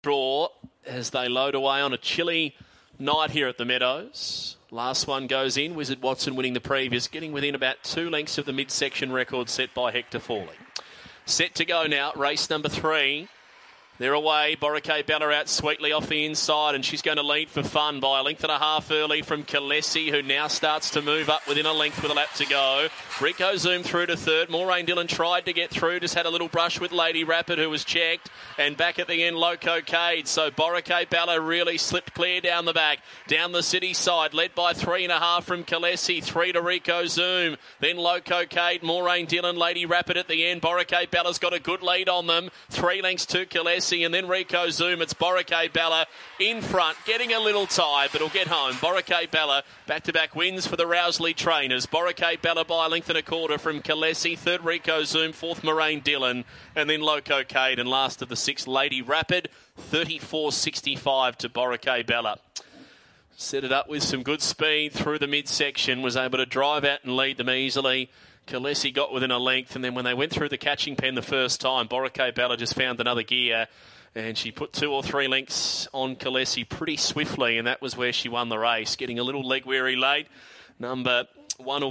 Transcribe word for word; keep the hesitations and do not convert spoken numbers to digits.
draw as they load away on a chilly night here at the Meadows. Last one goes in. Wizard Watson winning the previous, getting within about two lengths of the midsection record set by Hector Fawley. Set to go now, race number three. They're away. Boracay Bella out sweetly off the inside, and she's going to lead for fun by a length and a half early from Kalesi, who now starts to move up within a length with a lap to go. Rico Zoom through to third. Maureen Dillon tried to get through, just had a little brush with Lady Rapid, who was checked, and back at the end, Loco Cade. So Boracay Bella really slipped clear down the back. Down the city side, led by three and a half from Kalesi, three to Rico Zoom, then Loco Cade, Maureen Dillon, Lady Rapid at the end. Boracay Bella's got a good lead on them. Three lengths to Kalesi, and then Rico Zoom. It's Boracay Bella in front, getting a little tired, but he'll get home. Boracay Bella, back-to-back wins for the Rowsley trainers. Boracay Bella by a length and a quarter from Kalesi, third Rico Zoom, fourth Maureen Dillon, and then Loco Cade, and last of the six, Lady Rapid, thirty-four sixty-five to Boracay Bella. Set it up with some good speed through the midsection, was able to drive out and lead them easily. Kalesi got within a length, and then when they went through the catching pen the first time, Boracay Bella just found another gear, and she put two or three lengths on Kalesi pretty swiftly, and that was where she won the race. Getting a little leg weary late. Number one will